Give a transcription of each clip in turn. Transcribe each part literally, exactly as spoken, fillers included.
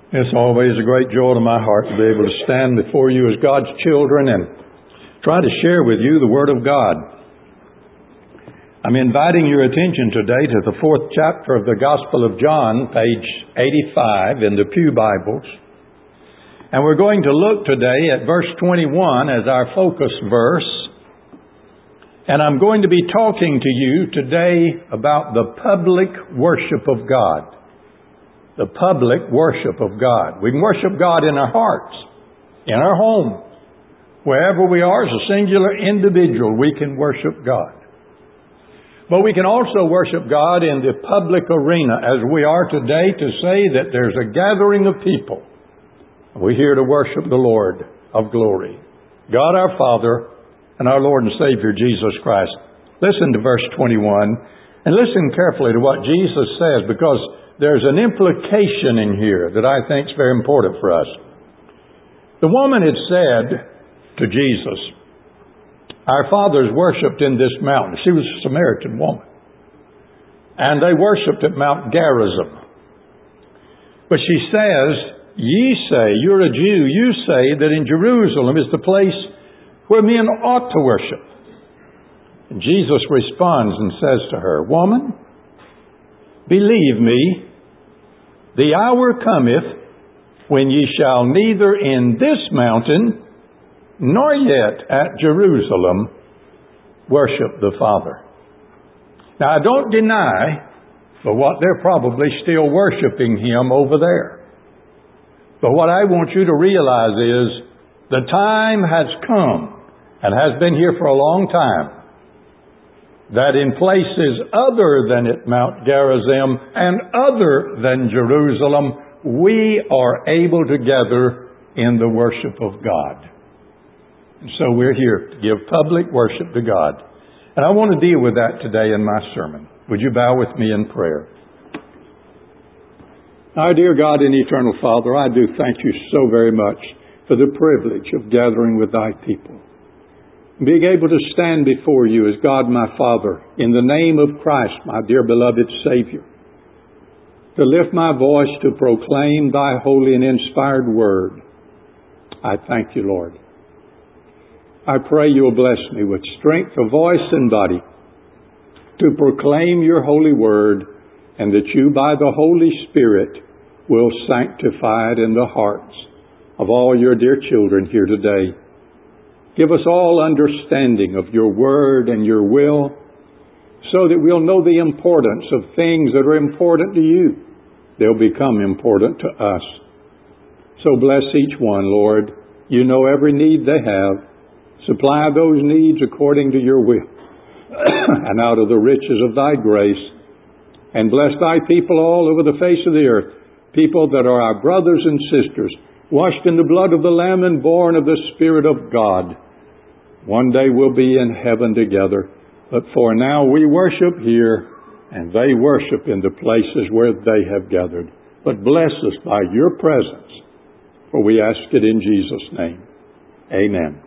It's always a great joy to my heart to be able to stand before you as God's children and try to share with you the Word of God. I'm inviting your attention today to the fourth chapter of the Gospel of John, page eighty-five in the Pew Bibles. And we're going to look today at verse twenty-one as our focus verse. And I'm going to be talking to you today about the public worship of God. The public worship of God. We can worship God in our hearts, in our homes, wherever we are as a singular individual, we can worship God. But we can also worship God in the public arena as we are today to say that there's a gathering of people. We're here to worship the Lord of glory, God our Father and our Lord and Savior Jesus Christ. Listen to verse twenty-one and listen carefully to what Jesus says, because there's an implication in here that I think is very important for us. The woman had said to Jesus, our fathers worshipped in this mountain. She was a Samaritan woman. And they worshipped at Mount Gerizim. But she says, ye say, you're a Jew, you say that in Jerusalem is the place where men ought to worship. And Jesus responds and says to her, woman, believe me, the hour cometh when ye shall neither in this mountain nor yet at Jerusalem worship the Father. Now I don't deny but what they're probably still worshiping Him over there. But what I want you to realize is the time has come and has been here for a long time that in places other than at Mount Gerizim and other than Jerusalem, we are able to gather in the worship of God. And so we're here to give public worship to God. And I want to deal with that today in my sermon. Would you bow with me in prayer? Our dear God and eternal Father, I do thank you so very much for the privilege of gathering with thy people. Being able to stand before you as God my Father, in the name of Christ, my dear beloved Savior, to lift my voice to proclaim thy holy and inspired word. I thank you, Lord. I pray you'll bless me with strength of voice and body to proclaim your holy word, and that you by the Holy Spirit will sanctify it in the hearts of all your dear children here today. Give us all understanding of your word and your will, so that we'll know the importance of things that are important to you. They'll become important to us. So bless each one, Lord. You know every need they have. Supply those needs according to your will and out of the riches of thy grace. And bless thy people all over the face of the earth, people that are our brothers and sisters, washed in the blood of the Lamb and born of the Spirit of God. One day we'll be in heaven together. But for now we worship here, and they worship in the places where they have gathered. But bless us by your presence, for we ask it in Jesus' name. Amen.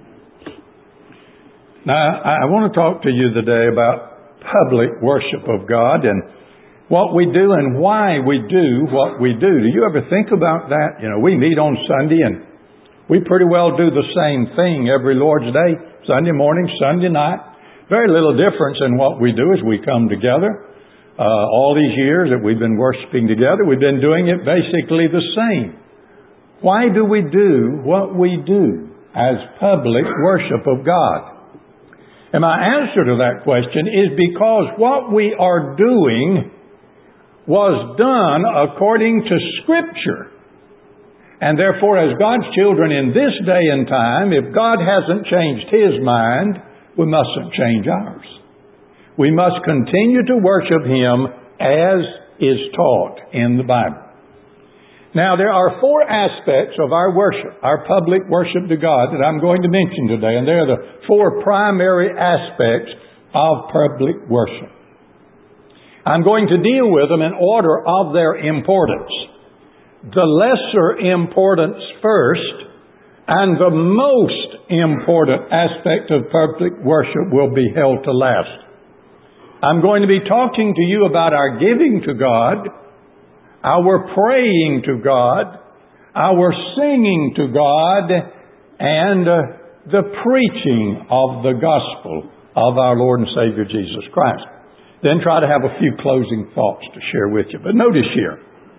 Now, I want to talk to you today about public worship of God and what we do and why we do what we do. Do you ever think about that? You know, we meet on Sunday and we pretty well do the same thing every Lord's Day, Sunday morning, Sunday night. Very little difference in what we do as we come together. Uh, all these years that we've been worshiping together, we've been doing it basically the same. Why do we do what we do as public worship of God? And my answer to that question is because what we are doing was done according to Scripture. And therefore, as God's children in this day and time, if God hasn't changed His mind, we mustn't change ours. We must continue to worship Him as is taught in the Bible. Now, there are four aspects of our worship, our public worship to God, that I'm going to mention today. And they're the four primary aspects of public worship. I'm going to deal with them in order of their importance. The lesser importance first, and the most important aspect of public worship will be held to last. I'm going to be talking to you about our giving to God, our praying to God, our singing to God, and uh, the preaching of the gospel of our Lord and Savior Jesus Christ. Then try to have a few closing thoughts to share with you. But notice here,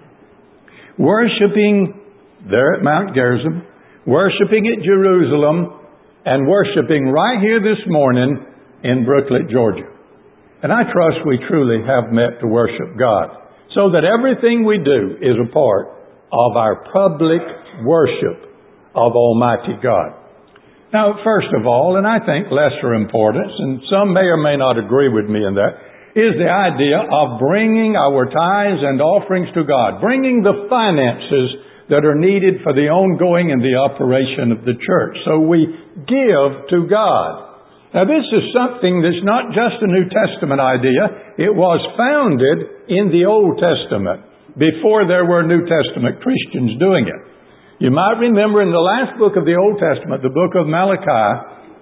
worshiping there at Mount Gerizim, worshiping at Jerusalem, and worshiping right here this morning in Brooklet, Georgia. And I trust we truly have met to worship God, so that everything we do is a part of our public worship of Almighty God. Now, first of all, and I think lesser importance, and some may or may not agree with me in that, is the idea of bringing our tithes and offerings to God, bringing the finances that are needed for the ongoing and the operation of the church. So we give to God. Now, this is something that's not just a New Testament idea. It was founded in the Old Testament before there were New Testament Christians doing it. You might remember in the last book of the Old Testament, the book of Malachi,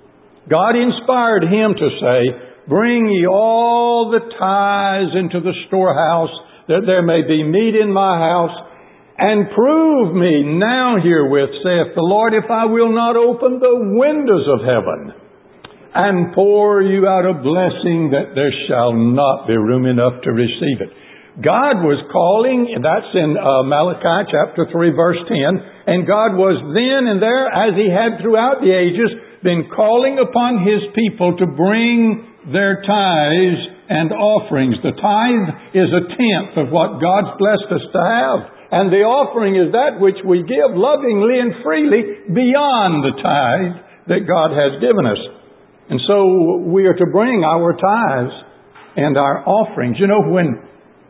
God inspired him to say, "Bring ye all the tithes into the storehouse, that there may be meat in my house, and prove me now herewith, saith the Lord, if I will not open the windows of heaven, and pour you out a blessing that there shall not be room enough to receive it." God was calling, that's in uh, Malachi chapter three verse ten, and God was then and there, as He had throughout the ages, been calling upon His people to bring their tithes and offerings. The tithe is a tenth of what God's blessed us to have, and the offering is that which we give lovingly and freely beyond the tithe that God has given us. And so we are to bring our tithes and our offerings. You know, when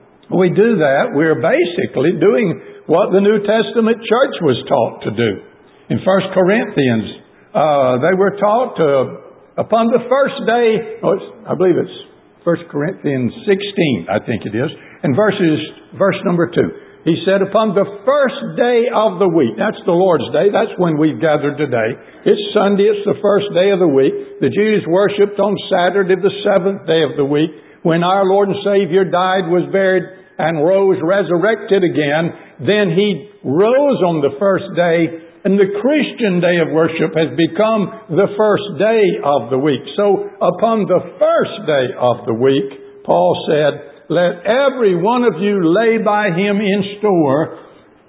we do that, we're basically doing what the New Testament church was taught to do. In First Corinthians, uh, they were taught to, upon the first day, oh, it's, I believe it's First Corinthians sixteen, I think it is, and verses, verse number two. He said, upon the first day of the week, that's the Lord's Day, that's when we've gathered today. It's Sunday, it's the first day of the week. The Jews worshipped on Saturday, the seventh day of the week, when our Lord and Savior died, was buried, and rose resurrected again. Then He rose on the first day, and the Christian day of worship has become the first day of the week. So upon the first day of the week, Paul said, let every one of you lay by him in store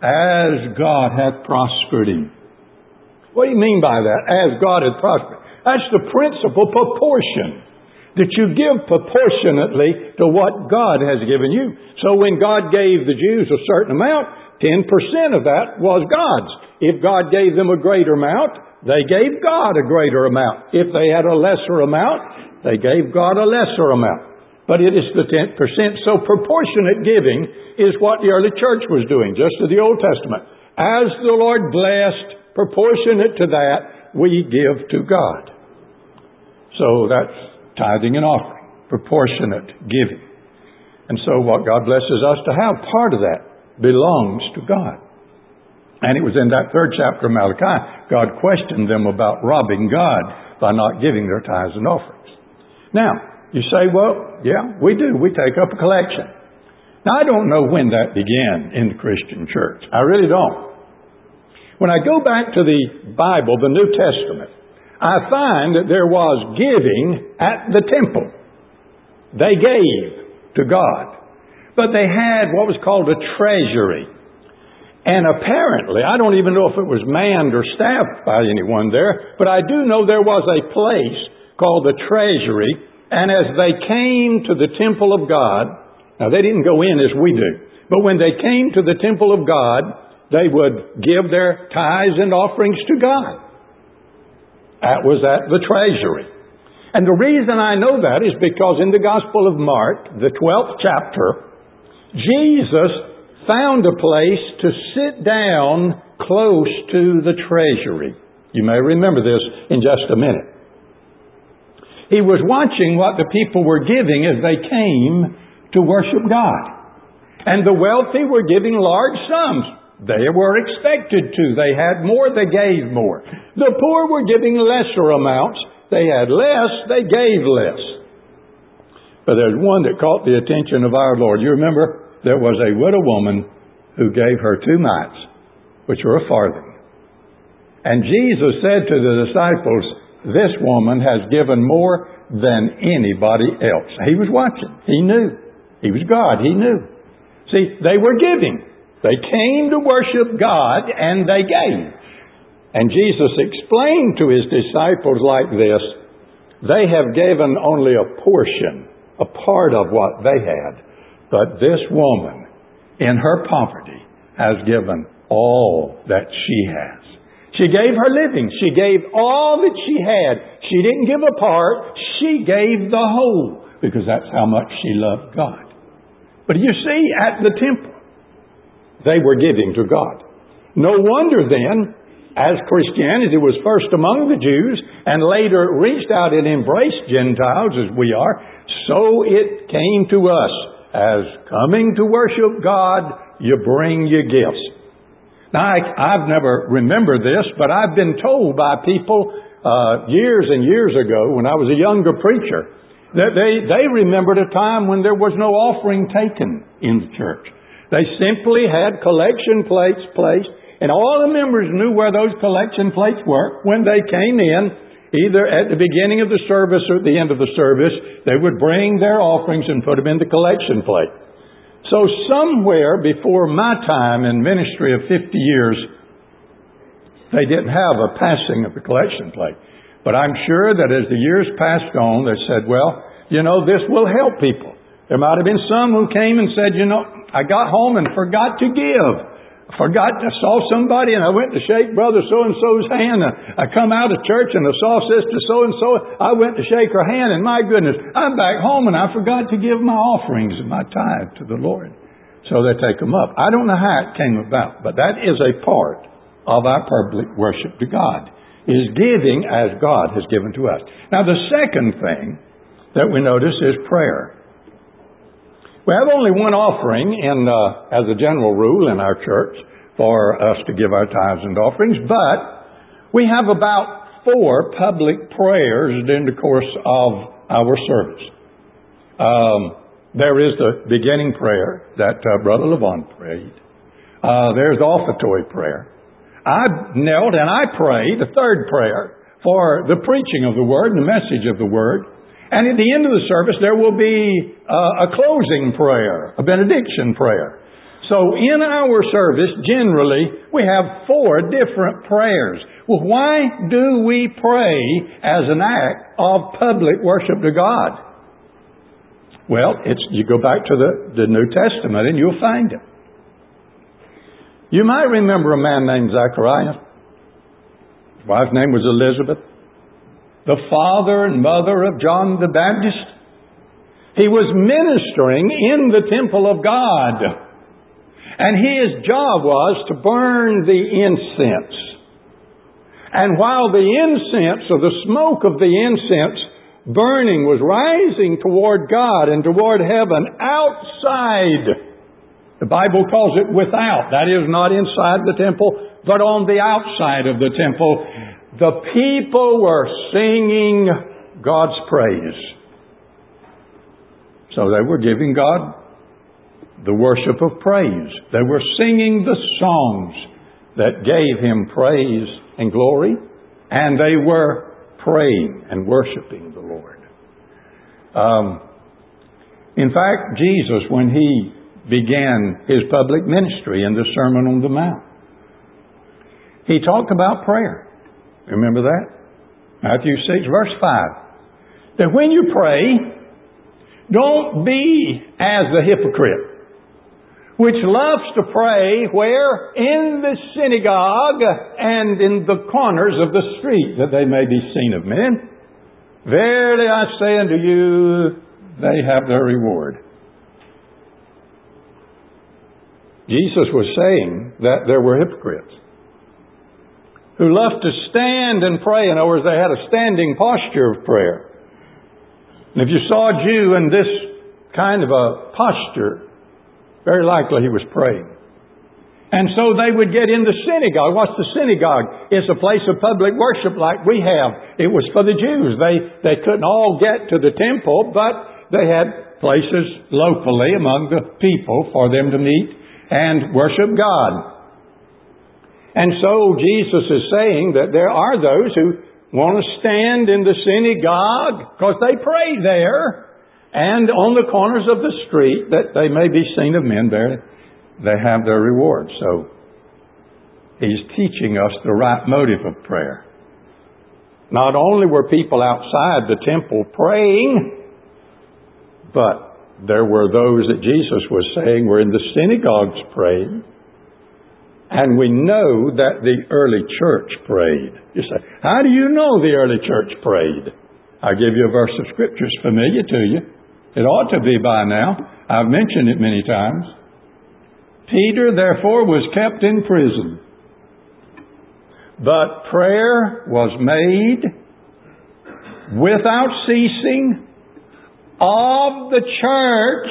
as God hath prospered him. What do you mean by that? As God hath prospered. That's the principle, proportion. That you give proportionately to what God has given you. So when God gave the Jews a certain amount, ten percent of that was God's. If God gave them a greater amount, they gave God a greater amount. If they had a lesser amount, they gave God a lesser amount. But it is the ten percent. So proportionate giving is what the early church was doing, just to the Old Testament. As the Lord blessed, proportionate to that, we give to God. So that's tithing and offering, proportionate giving. And so what God blesses us to have, part of that belongs to God. And it was in that third chapter of Malachi, God questioned them about robbing God by not giving their tithes and offerings. Now, you say, well, yeah, we do. We take up a collection. Now, I don't know when that began in the Christian church. I really don't. When I go back to the Bible, the New Testament, I find that there was giving at the temple. They gave to God. But they had what was called a treasury. And apparently, I don't even know if it was manned or staffed by anyone there, but I do know there was a place called the treasury. And as they came to the temple of God, now they didn't go in as we do, but when they came to the temple of God, they would give their tithes and offerings to God. That was at the treasury. And the reason I know that is because in the Gospel of Mark, the twelfth chapter, Jesus found a place to sit down close to the treasury. You may remember this in just a minute. He was watching what the people were giving as they came to worship God. And the wealthy were giving large sums. They were expected to. They had more, they gave more. The poor were giving lesser amounts. They had less, they gave less. But there's one that caught the attention of our Lord. You remember there was a widow woman who gave her two mites, which were a farthing. And Jesus said to the disciples, this woman has given more than anybody else. He was watching. He knew. He was God. He knew. See, they were giving. They came to worship God and they gave. And Jesus explained to His disciples like this, they have given only a portion, a part of what they had. But this woman, in her poverty, has given all that she has. She gave her living. She gave all that she had. She didn't give a part. She gave the whole, because that's how much she loved God. But you see, at the temple, they were giving to God. No wonder then, as Christianity was first among the Jews and later reached out and embraced Gentiles as we are, so it came to us as coming to worship God, you bring your gifts. Now, I, I've never remembered this, but I've been told by people uh, years and years ago when I was a younger preacher that they, they remembered a time when there was no offering taken in the church. They simply had collection plates placed, and all the members knew where those collection plates were. When they came in, either at the beginning of the service or at the end of the service, they would bring their offerings and put them in the collection plate. So somewhere before my time in ministry of fifty years, they didn't have a passing of the collection plate. But I'm sure that as the years passed on, they said, well, you know, this will help people. There might have been some who came and said, you know, I got home and forgot to give. I forgot, I saw somebody and I went to shake brother so-and-so's hand. I come out of church and I saw sister so-and-so. I went to shake her hand and my goodness, I'm back home and I forgot to give my offerings and my tithe to the Lord. So they take them up. I don't know how it came about, but that is a part of our public worship to God, is giving as God has given to us. Now the second thing that we notice is prayer. We have only one offering in, uh, as a general rule in our church for us to give our tithes and offerings, but we have about four public prayers during the course of our service. Um, there is the beginning prayer that uh, Brother Levon prayed. Uh, there's the offertory prayer. I knelt and I prayed the third prayer for the preaching of the Word and the message of the Word. And at the end of the service, there will be uh, a closing prayer, a benediction prayer. So in our service, generally, we have four different prayers. Well, why do we pray as an act of public worship to God? Well, it's you go back to the, the New Testament and you'll find it. You might remember a man named Zacharias. His wife's name was Elizabeth, the father and mother of John the Baptist. He was ministering in the temple of God. And his job was to burn the incense. And while the incense, or the smoke of the incense burning, was rising toward God and toward heaven outside, the Bible calls it without. That is, not inside the temple, but on the outside of the temple. The people were singing God's praise. So they were giving God the worship of praise. They were singing the songs that gave Him praise and glory. And they were praying and worshiping the Lord. Um, in fact, Jesus, when He began His public ministry in the Sermon on the Mount, He talked about prayer. Remember that? Matthew six, verse five. That when you pray, don't be as the hypocrite, which loves to pray where? In the synagogue and in the corners of the street, that they may be seen of men. Verily I say unto you, they have their reward. Jesus was saying that there were hypocrites who loved to stand and pray. In other words, they had a standing posture of prayer. And if you saw a Jew in this kind of a posture, very likely he was praying. And so they would get in the synagogue. What's the synagogue? It's a place of public worship like we have. It was for the Jews. They, they couldn't all get to the temple, but they had places locally among the people for them to meet and worship God. And so Jesus is saying that there are those who want to stand in the synagogue because they pray there, and on the corners of the street that they may be seen of men there. They have their reward. So He's teaching us the right motive of prayer. Not only were people outside the temple praying, but there were those that Jesus was saying were in the synagogues praying. And we know that the early church prayed. You say, how do you know the early church prayed? I'll give you a verse of Scripture. It's familiar to you. It ought to be by now. I've mentioned it many times. Peter, therefore, was kept in prison. But prayer was made without ceasing of the church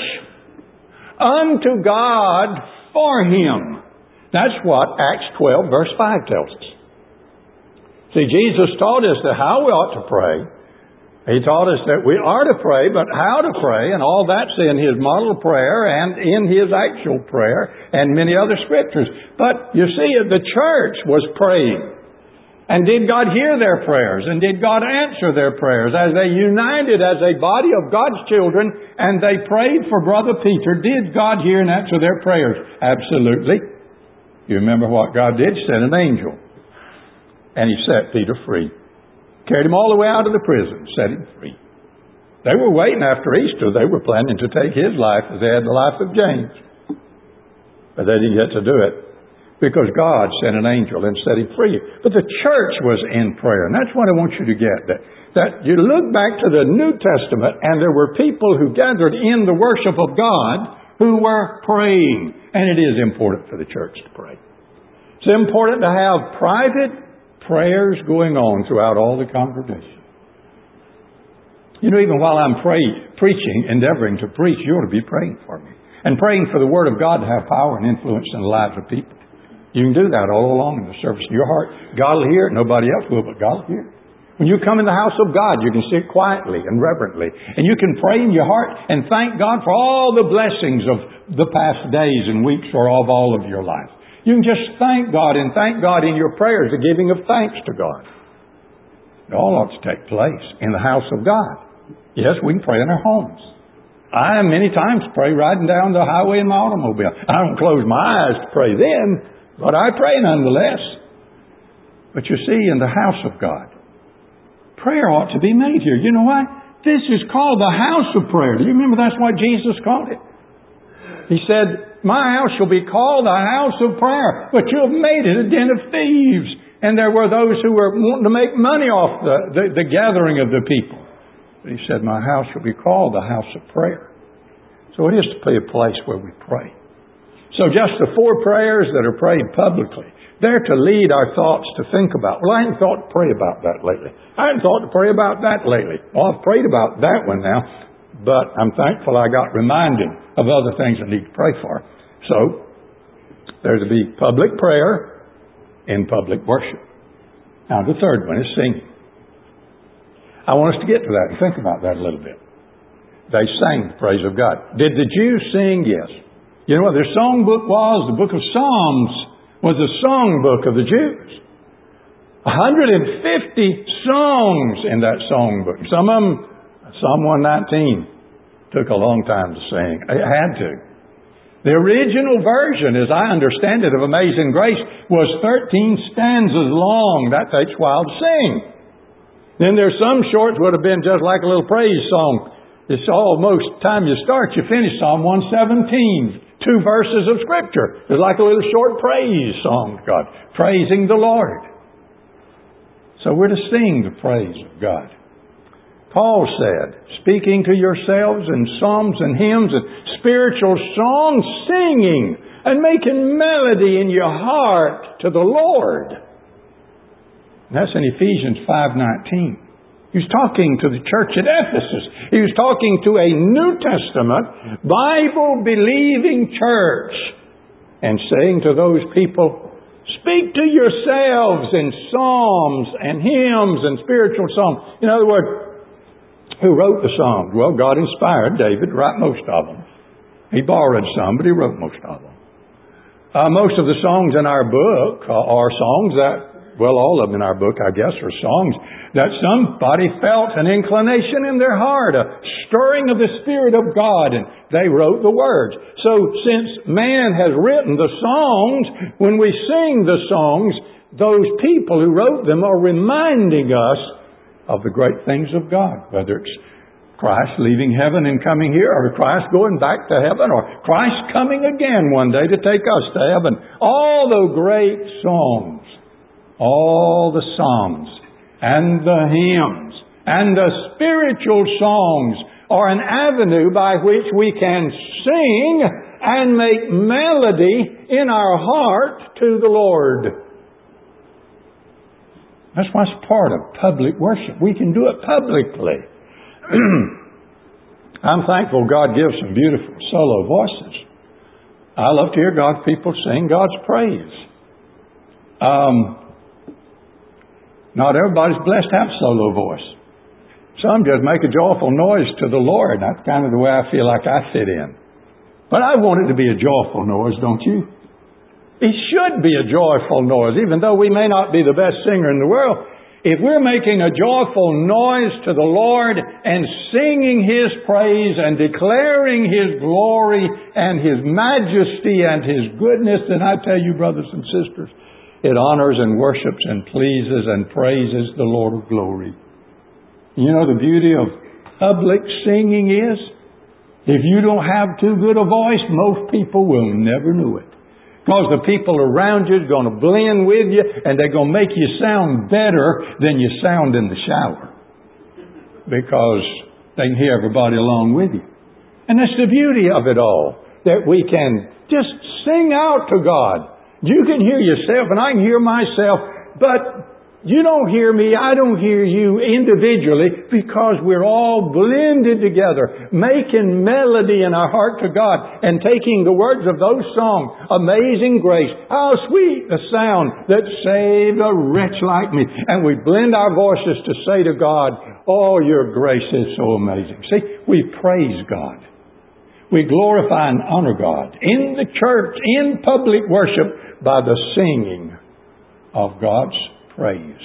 unto God for him. That's what Acts twelve verse five tells us. See, Jesus taught us that how we ought to pray. He taught us that we are to pray, but how to pray, and all that's in His model prayer and in His actual prayer and many other Scriptures. But you see, the church was praying. And did God hear their prayers? And did God answer their prayers? As they united as a body of God's children and they prayed for Brother Peter, did God hear and answer their prayers? Absolutely. You remember what God did? Sent an angel. And He set Peter free. Carried him all the way out of the prison. Set him free. They were waiting after Easter. They were planning to take his life as they had the life of James. But they didn't get to do it. Because God sent an angel and set him free. But the church was in prayer. And that's what I want you to get. That, that you look back to the New Testament and there were people who gathered in the worship of God who were praying. And it is important for the church to pray. It's important to have private prayers going on throughout all the congregation. You know, even while I'm pray, preaching, endeavoring to preach, you ought to be praying for me. And praying for the Word of God to have power and influence in the lives of people. You can do that all along in the service of your heart. God will hear it. Nobody else will, but God will hear it. When you come in the house of God, you can sit quietly and reverently. And you can pray in your heart and thank God for all the blessings of the past days and weeks or of all of your life. You can just thank God and thank God in your prayers, the giving of thanks to God. It all ought to take place in the house of God. Yes, we can pray in our homes. I many times pray riding down the highway in my automobile. I don't close my eyes to pray then, but I pray nonetheless. But you see, in the house of God, prayer ought to be made here. You know why? This is called the house of prayer. Do you remember that's what Jesus called it? He said, my house shall be called a house of prayer, but you have made it a den of thieves. And there were those who were wanting to make money off the, the, the gathering of the people. But He said, my house shall be called the house of prayer. So it is to be a place where we pray. So just the four prayers that are prayed publicly, they're to lead our thoughts to think about. Well, I hadn't thought to pray about that lately. I hadn't thought to pray about that lately. Well, I've prayed about that one now. But I'm thankful I got reminded of other things I need to pray for. So, there's to be public prayer in public worship. Now, the third one is singing. I want us to get to that and think about that a little bit. They sang the praise of God. Did the Jews sing? Yes. You know what their songbook was? The book of Psalms was the songbook of the Jews. one hundred fifty songs in that songbook. Some of them, Psalm one nineteen, took a long time to sing. It had to. The original version, as I understand it, of Amazing Grace was thirteen stanzas long. That takes a while to sing. Then there's some shorts would have been just like a little praise song. It's almost time you start, you finish Psalm one seventeen. Two verses of Scripture. It's like a little short praise song to God. Praising the Lord. So we're to sing the praise of God. Paul said, speaking to yourselves in psalms and hymns and spiritual songs, singing and making melody in your heart to the Lord. And that's in Ephesians five nineteen. He was talking to the church at Ephesus. He was talking to a New Testament, Bible-believing church and saying to those people, speak to yourselves in psalms and hymns and spiritual songs. In other words, Who wrote the Psalms? Well, God inspired David to write most of them. He borrowed some, but he wrote most of them. Uh, most of the songs in our book are songs that, well, all of them in our book, I guess, are songs that somebody felt an inclination in their heart, a stirring of the Spirit of God, and they wrote the words. So since man has written the songs, when we sing the songs, those people who wrote them are reminding us of the great things of God, whether it's Christ leaving heaven and coming here, or Christ going back to heaven, or Christ coming again one day to take us to heaven. All the great songs, all the psalms, and the hymns, and the spiritual songs are an avenue by which we can sing and make melody in our heart to the Lord. That's why it's part of public worship. We can do it publicly. I'm thankful God gives some beautiful solo voices. I love to hear God's people sing God's praise. Um, not everybody's blessed to have solo voice. Some just make a joyful noise to the Lord. That's kind of the way I feel like I fit in. But I want it to be a joyful noise, don't you? It should be a joyful noise, even though we may not be the best singer in the world. If we're making a joyful noise to the Lord and singing His praise and declaring His glory and His majesty and His goodness, then I tell you, brothers and sisters, it honors and worships and pleases and praises the Lord of glory. You know the beauty of public singing is, if you don't have too good a voice, most people will never know it. Because the people around you are going to blend with you, and they're going to make you sound better than you sound in the shower. Because they can hear everybody along with you. And that's the beauty of it all. That we can just sing out to God. You can hear yourself, and I can hear myself, but you don't hear me, I don't hear you individually, because we're all blended together, making melody in our heart to God and taking the words of those songs. Amazing grace, how sweet the sound that saved a wretch like me. And we blend our voices to say to God, oh, your grace is so amazing. See, we praise God. We glorify and honor God in the church, in public worship, by the singing of God's praise.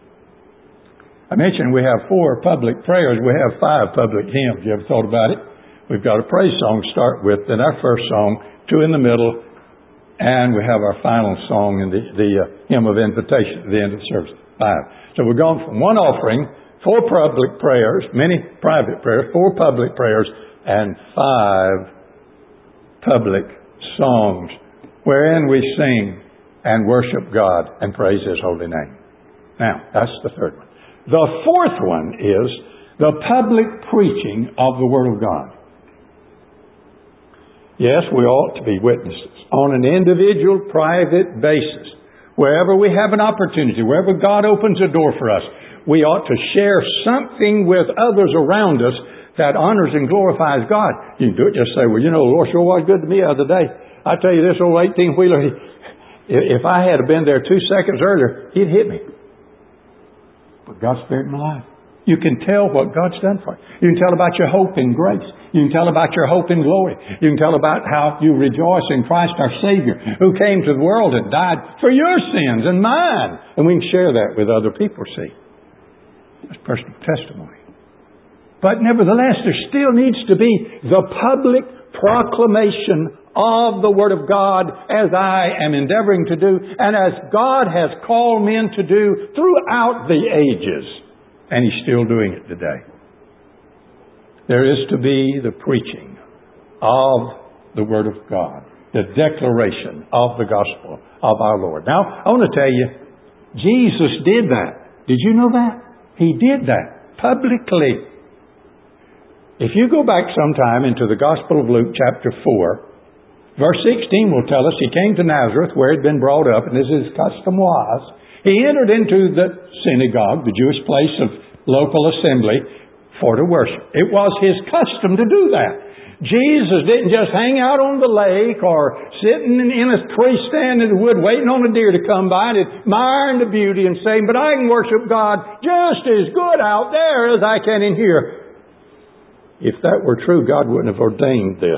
I mentioned we have four public prayers. We have five public hymns. You ever thought about it? We've got a praise song to start with, then our first song, two in the middle, and we have our final song in the, the uh, hymn of invitation at the end of the service. Five. So we're going from one offering, four public prayers, many private prayers, four public prayers, and five public songs wherein we sing and worship God and praise His holy name. Now, that's the third one. The fourth one is the public preaching of the Word of God. Yes, we ought to be witnesses on an individual, private basis. Wherever we have an opportunity, wherever God opens a door for us, we ought to share something with others around us that honors and glorifies God. You can do it, just say, well, you know, the Lord sure was good to me the other day. I tell you, this old eighteen-wheeler, if I had been there two seconds earlier, he'd hit me. But God spared my life. You can tell what God's done for you. You can tell about your hope in grace. You can tell about your hope in glory. You can tell about how you rejoice in Christ our Savior, who came to the world and died for your sins and mine. And we can share that with other people, see. That's personal testimony. But nevertheless, there still needs to be the public proclamation of the Word of God, as I am endeavoring to do, and as God has called men to do throughout the ages. And He's still doing it today. There is to be the preaching of the Word of God, the declaration of the gospel of our Lord. Now, I want to tell you, Jesus did that. Did you know that? He did that publicly. If you go back sometime into the Gospel of Luke chapter four, verse sixteen will tell us He came to Nazareth where He had been brought up, and as His custom was, He entered into the synagogue, the Jewish place of local assembly, for to worship. It was His custom to do that. Jesus didn't just hang out on the lake or sitting in a tree stand in the wood waiting on a deer to come by and admiring the beauty and saying, but I can worship God just as good out there as I can in here. If that were true, God wouldn't have ordained this.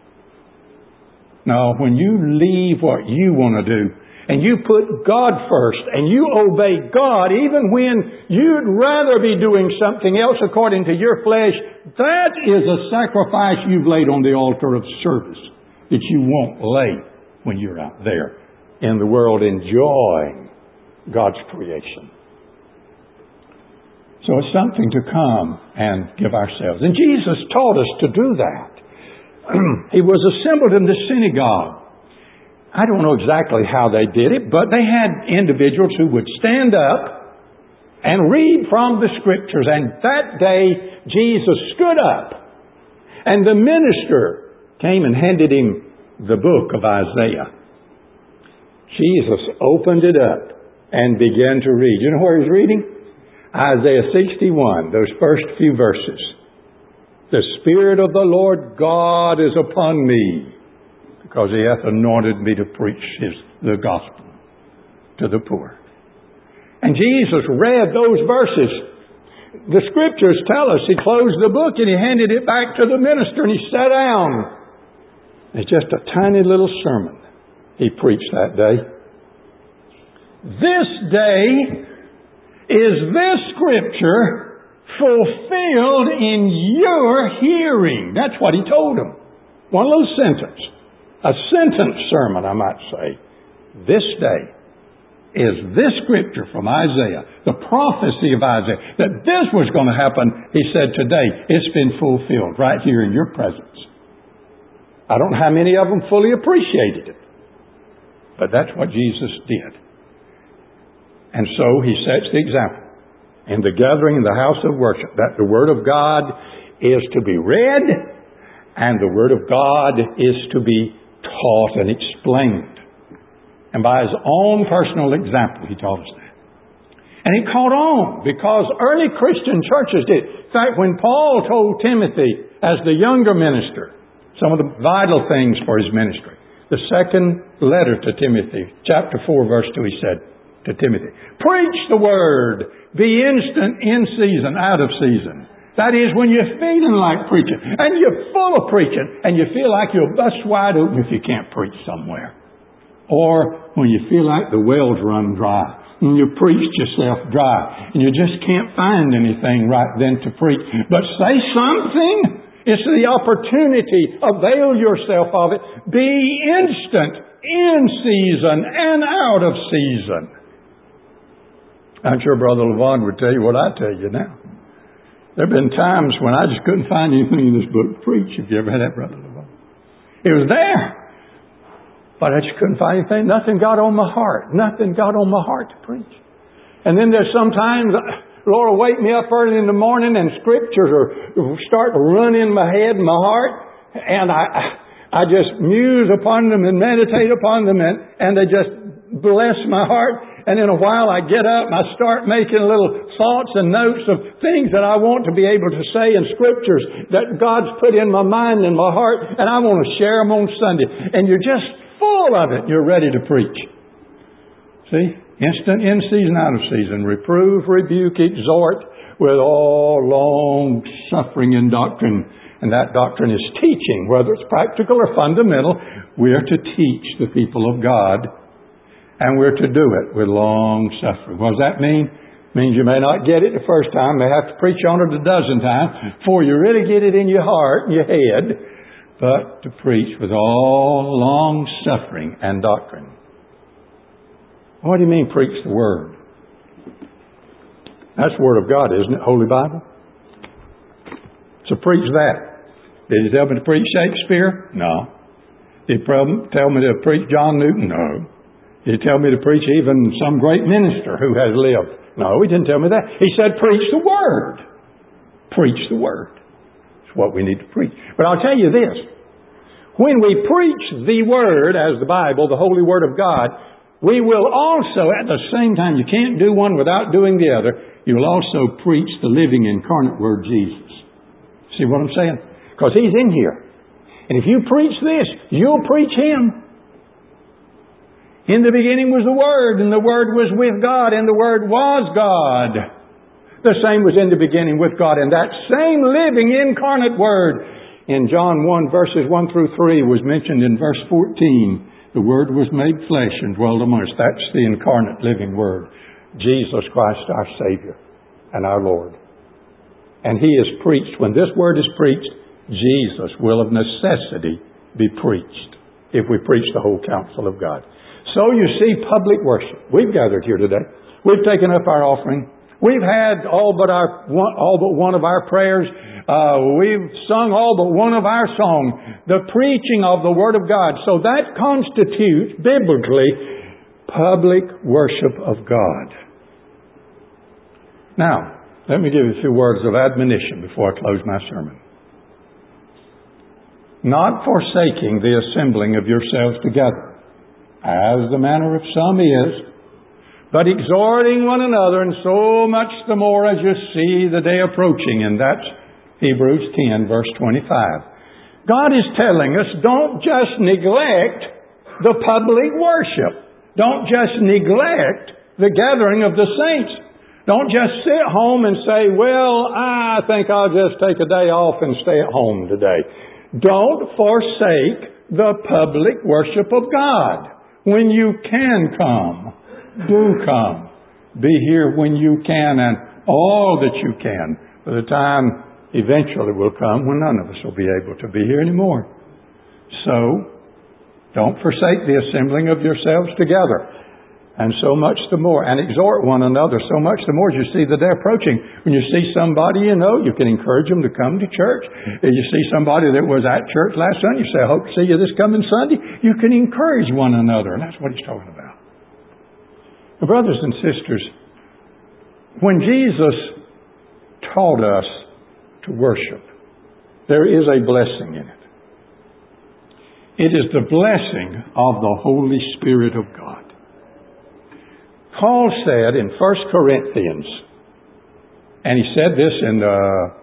Now, when you leave what you want to do, and you put God first, and you obey God, even when you'd rather be doing something else according to your flesh, that is a sacrifice you've laid on the altar of service that you won't lay when you're out there in the world enjoying God's creation. So it's something to come and give ourselves. And Jesus taught us to do that. He was assembled in the synagogue. I don't know exactly how they did it, but they had individuals who would stand up and read from the Scriptures. And that day, Jesus stood up, and the minister came and handed him the book of Isaiah. Jesus opened it up and began to read. You know where he's reading? Isaiah sixty-one, those first few verses. The Spirit of the Lord God is upon me, because He hath anointed me to preach his, the gospel to the poor. And Jesus read those verses. The Scriptures tell us He closed the book and He handed it back to the minister and He sat down. It's just a tiny little sermon He preached that day. This day is this Scripture fulfilled in your hearing. That's what He told them. One little sentence. A sentence sermon, I might say. This day is this Scripture from Isaiah, the prophecy of Isaiah, that this was going to happen. He said today, it's been fulfilled right here in your presence. I don't know how many of them fully appreciated it, but that's what Jesus did. And so He sets the example in the gathering in the house of worship, that the Word of God is to be read and the Word of God is to be taught and explained. And by His own personal example, He taught us that. And it caught on because early Christian churches did. In fact, when Paul told Timothy as the younger minister some of the vital things for his ministry, the second letter to Timothy, chapter four, verse two, he said to Timothy, preach the Word, be instant in season, out of season. That is when you're feeling like preaching and you're full of preaching and you feel like you'll bust wide open if you can't preach somewhere. Or when you feel like the wells run dry and you preach yourself dry and you just can't find anything right then to preach. But say something. It's the opportunity. Avail yourself of it. Be instant in season and out of season. I'm sure Brother Levon would tell you what I tell you now. There have been times when I just couldn't find anything in this book to preach. Have you ever had that, Brother Levon? It was there, but I just couldn't find anything. Nothing got on my heart. Nothing got on my heart to preach. And then there's sometimes, Lord will wake me up early in the morning and Scriptures are start to run in my head and my heart, and I I just muse upon them and meditate upon them, and, and they just bless my heart. And in a while I get up and I start making little thoughts and notes of things that I want to be able to say in Scriptures that God's put in my mind and my heart, and I want to share them on Sunday. And you're just full of it. You're ready to preach. See? Instant in season, out of season. Reprove, rebuke, exhort with all long suffering and doctrine. And that doctrine is teaching, whether it's practical or fundamental. We are to teach the people of God. And we're to do it with long suffering. What does that mean? It means you may not get it the first time. You may have to preach on it a dozen times before you really get it in your heart and your head. But to preach with all long suffering and doctrine. What do you mean preach the Word? That's the Word of God, isn't it? Holy Bible. So preach that. Did He tell me to preach Shakespeare? No. Did He tell me to preach John Newton? No. Did He tell me to preach even some great minister who has lived? No, He didn't tell me that. He said, preach the Word. Preach the Word. It's what we need to preach. But I'll tell you this. When we preach the Word as the Bible, the Holy Word of God, we will also, at the same time, you can't do one without doing the other, you will also preach the living incarnate Word, Jesus. See what I'm saying? Because He's in here. And if you preach this, you'll preach Him. In the beginning was the Word, and the Word was with God, and the Word was God. The same was in the beginning with God. And that same living incarnate Word in John one verses one through three was mentioned in verse fourteen. The Word was made flesh and dwelled among us. That's the incarnate living Word. Jesus Christ our Savior and our Lord. And He is preached. When this Word is preached, Jesus will of necessity be preached if we preach the whole counsel of God. So you see, public worship. We've gathered here today. We've taken up our offering. We've had all but our all but one of our prayers. Uh, we've sung all but one of our songs. The preaching of the Word of God. So that constitutes, biblically, public worship of God. Now, let me give you a few words of admonition before I close my sermon. Not forsaking the assembling of yourselves together, as the manner of some is, but exhorting one another, and so much the more as you see the day approaching. And that's Hebrews ten, verse twenty-five. God is telling us, don't just neglect the public worship. Don't just neglect the gathering of the saints. Don't just sit home and say, well, I think I'll just take a day off and stay at home today. Don't forsake the public worship of God. When you can come, do come. Be here when you can and all that you can. By the time eventually will come when none of us will be able to be here anymore. So, don't forsake the assembling of yourselves together. And so much the more. And exhort one another so much the more as you see the day approaching. When you see somebody you know, you can encourage them to come to church. If you see somebody that was at church last Sunday, you say, I hope to see you this coming Sunday. You can encourage one another. And that's what he's talking about. Now, brothers and sisters, when Jesus taught us to worship, there is a blessing in it. It is the blessing of the Holy Spirit of God. Paul said in First Corinthians, and he said this in the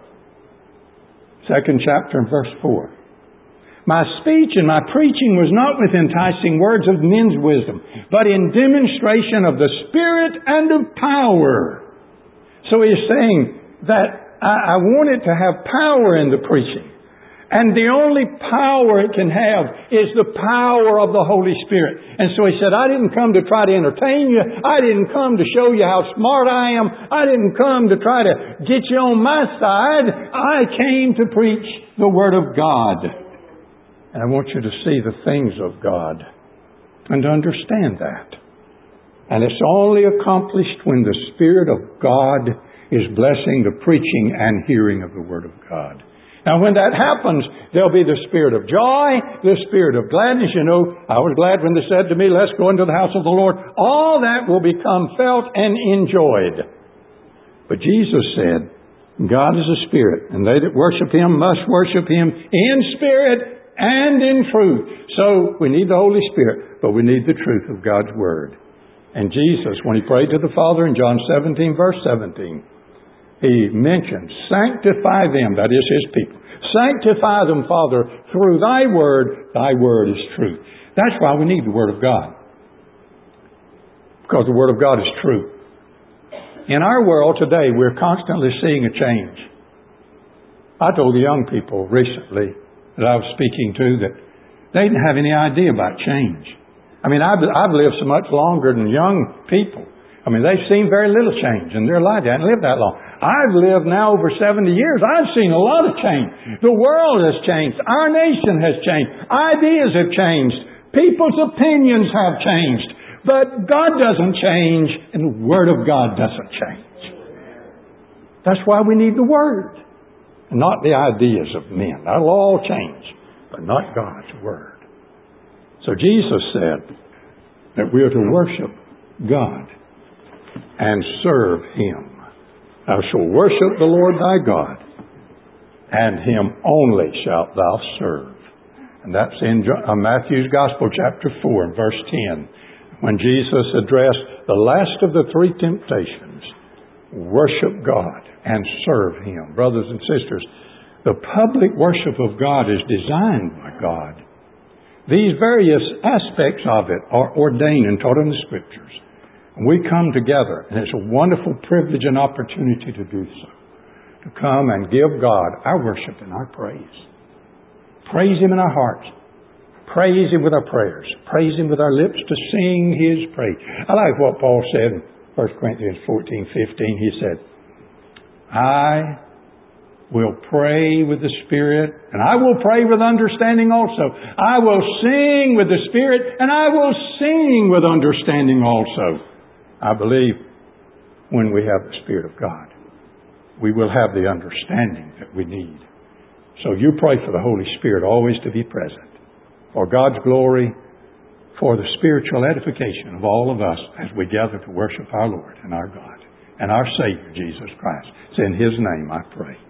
second chapter and verse four, my speech and my preaching was not with enticing words of men's wisdom, but in demonstration of the Spirit and of power. So he's saying that I, I want it to have power in the preaching. And the only power it can have is the power of the Holy Spirit. And so he said, I didn't come to try to entertain you. I didn't come to show you how smart I am. I didn't come to try to get you on my side. I came to preach the Word of God. And I want you to see the things of God and to understand that. And it's only accomplished when the Spirit of God is blessing the preaching and hearing of the Word of God. Now, when that happens, there'll be the spirit of joy, the spirit of gladness. You know, I was glad when they said to me, let's go into the house of the Lord. All that will become felt and enjoyed. But Jesus said, God is a spirit, and they that worship Him must worship Him in spirit and in truth. So, we need the Holy Spirit, but we need the truth of God's Word. And Jesus, when He prayed to the Father in John seventeen, verse seventeen, He mentioned, sanctify them, that is His people. Sanctify them, Father, through Thy Word. Thy Word is truth. That's why we need the Word of God. Because the Word of God is true. In our world today, we're constantly seeing a change. I told the young people recently that I was speaking to that they didn't have any idea about change. I mean, I've, I've lived so much longer than young people. I mean, they've seen very little change in their life. They haven't lived that long. I've lived now over seventy years. I've seen a lot of change. The world has changed. Our nation has changed. Ideas have changed. People's opinions have changed. But God doesn't change, and the Word of God doesn't change. That's why we need the Word, and not the ideas of men. That'll all change, but not God's Word. So Jesus said that we are to worship God and serve Him. Thou shalt worship the Lord thy God, and Him only shalt thou serve. And that's in Matthew's Gospel, chapter four, and verse ten. When Jesus addressed the last of the three temptations, worship God and serve Him. Brothers and sisters, the public worship of God is designed by God. These various aspects of it are ordained and taught in the Scriptures. And we come together, and it's a wonderful privilege and opportunity to do so. To come and give God our worship and our praise. Praise Him in our hearts. Praise Him with our prayers. Praise Him with our lips to sing His praise. I like what Paul said in First Corinthians fourteen fifteen. He said, I will pray with the Spirit, and I will pray with understanding also. I will sing with the Spirit, and I will sing with understanding also. I believe when we have the Spirit of God, we will have the understanding that we need. So you pray for the Holy Spirit always to be present, for God's glory, for the spiritual edification of all of us as we gather to worship our Lord and our God and our Savior, Jesus Christ. It's in His name I pray.